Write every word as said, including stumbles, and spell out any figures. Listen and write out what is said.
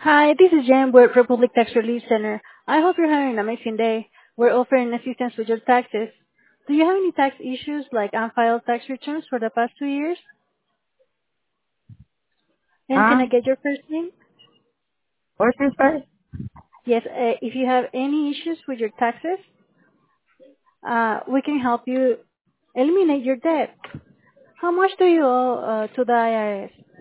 Hi, this is Jan with Republic Tax Relief Center. I hope you're having an amazing day. We're offering assistance with your taxes. Do you have any tax issues like unfiled tax returns for the past two years? And can Huh? I get your first name? What's this first? Yes, uh, if you have any issues with your taxes, uh, we can help you eliminate your debt. How much do you owe uh, to the I R S?